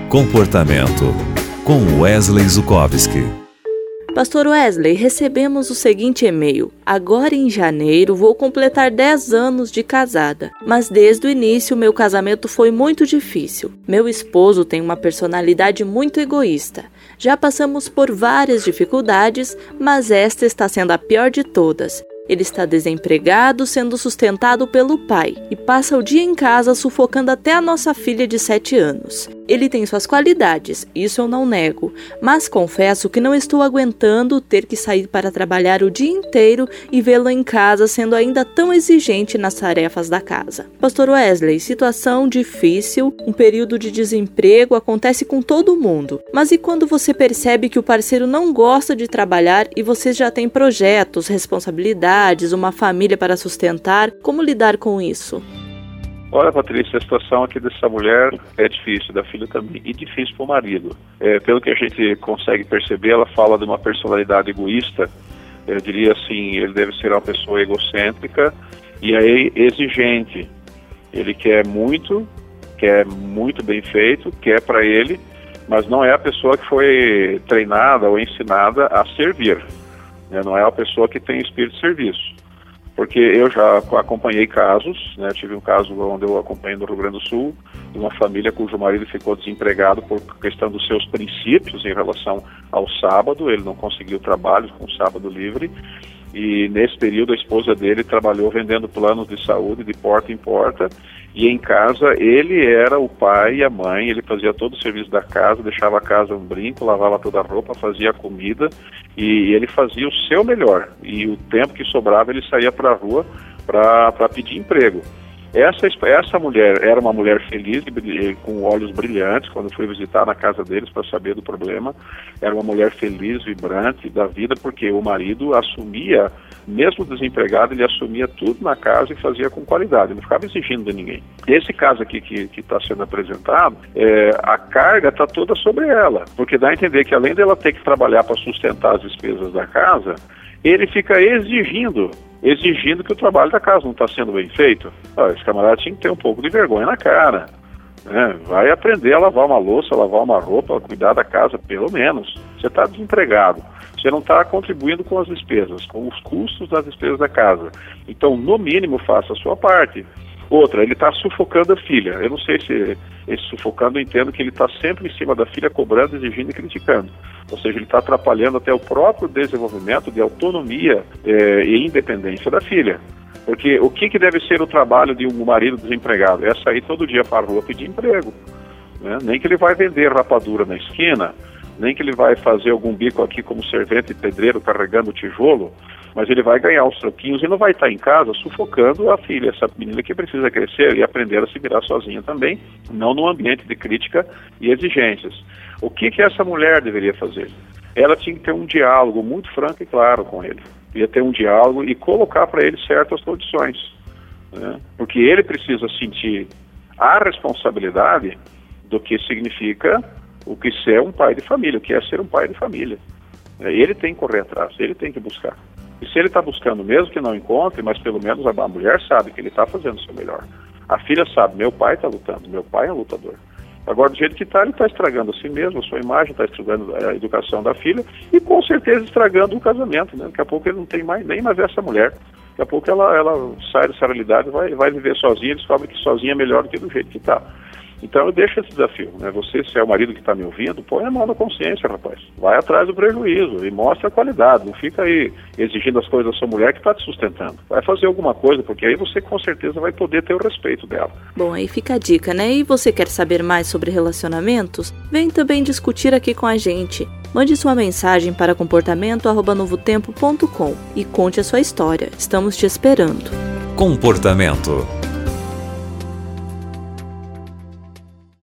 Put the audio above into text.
Comportamento, com Wesley Zukovski. Pastor Wesley, recebemos o seguinte e-mail. Agora em janeiro vou completar 10 anos de casada, mas desde o início meu casamento foi muito difícil. Meu esposo tem uma personalidade muito egoísta. Já passamos por várias dificuldades, mas esta está sendo a pior de todas. Ele está desempregado, sendo sustentado pelo pai, e passa o dia em casa sufocando até a nossa filha de 7 anos. Ele tem suas qualidades, isso eu não nego, mas confesso que não estou aguentando ter que sair para trabalhar o dia inteiro e vê-lo em casa sendo ainda tão exigente nas tarefas da casa. Pastor Wesley, situação difícil, um período de desemprego acontece com todo mundo, mas e quando você percebe que o parceiro não gosta de trabalhar e você já tem projetos, responsabilidades, uma família para sustentar, como lidar com isso? Olha, Patrícia, a situação aqui dessa mulher é difícil, da filha também, e difícil para o marido. Pelo que a gente consegue perceber, ela fala de uma personalidade egoísta. Eu diria assim, ele deve ser uma pessoa egocêntrica e aí exigente. Ele quer muito bem feito, quer para ele, mas não é a pessoa que foi treinada ou ensinada a servir. Não é a pessoa que tem espírito de serviço. Porque eu já acompanhei casos, tive um caso onde eu acompanhei no Rio Grande do Sul, de uma família cujo marido ficou desempregado por questão dos seus princípios em relação ao sábado, ele não conseguiu trabalho com o sábado livre, e nesse período a esposa dele trabalhou vendendo planos de saúde de porta em porta, e em casa ele era o pai e a mãe, ele fazia todo o serviço da casa, deixava a casa um brinco, lavava toda a roupa, fazia a comida, e ele fazia o seu melhor, e o tempo que sobrava ele saía para a rua para pedir emprego. Essa mulher era uma mulher feliz, com olhos brilhantes, quando fui visitar na casa deles para saber do problema. Era uma mulher feliz, vibrante da vida, porque o marido assumia, mesmo desempregado, ele assumia tudo na casa e fazia com qualidade, não ficava exigindo de ninguém. Esse caso aqui que está sendo apresentado, a carga está toda sobre ela, porque dá a entender que além dela ter que trabalhar para sustentar as despesas da casa, ele fica exigindo que o trabalho da casa não está sendo bem feito. Esse camarada tinha que ter um pouco de vergonha na cara, vai aprender a lavar uma louça, lavar uma roupa, cuidar da casa, pelo menos. Você está desempregado, você não está contribuindo com as despesas, com os custos das despesas da casa. Então, no mínimo, faça a sua parte. Outra, ele está sufocando a filha. Eu não sei se esse sufocando, eu entendo que ele está sempre em cima da filha, cobrando, exigindo e criticando. Ou seja, ele está atrapalhando até o próprio desenvolvimento de autonomia e independência da filha. Porque o que deve ser o trabalho de um marido desempregado? É sair todo dia para a rua pedir emprego. Nem que ele vai vender rapadura na esquina, nem que ele vai fazer algum bico aqui como servente e pedreiro carregando tijolo, mas ele vai ganhar uns troquinhos e não vai estar em casa sufocando a filha, essa menina que precisa crescer e aprender a se virar sozinha também, não num ambiente de crítica e exigências. O que essa mulher deveria fazer? Ela tinha que ter um diálogo muito franco e claro com ele. Ia ter um diálogo e colocar para ele certas condições, porque ele precisa sentir a responsabilidade do que significa o que ser um pai de família, o que é ser um pai de família. Ele tem que correr atrás, ele tem que buscar. E se ele está buscando, mesmo que não encontre, mas pelo menos a mulher sabe que ele está fazendo o seu melhor. A filha sabe, meu pai está lutando, meu pai é um lutador. Agora, do jeito que está, ele está estragando a si mesmo, a sua imagem, está estragando a educação da filha e com certeza estragando o casamento. Daqui a pouco ele não tem nem mais essa mulher. Daqui a pouco ela sai dessa realidade e vai viver sozinha, ele descobre que sozinha é melhor do que do jeito que está. Então eu deixo esse desafio, Você, se é o marido que está me ouvindo, põe a mão na consciência, rapaz. Vai atrás do prejuízo e mostra a qualidade. Não fica aí exigindo as coisas da sua mulher que está te sustentando. Vai fazer alguma coisa, porque aí você com certeza vai poder ter o respeito dela. Bom, aí fica a dica, E você quer saber mais sobre relacionamentos? Vem também discutir aqui com a gente. Mande sua mensagem para comportamento@novotempo.com e conte a sua história. Estamos te esperando. Comportamento.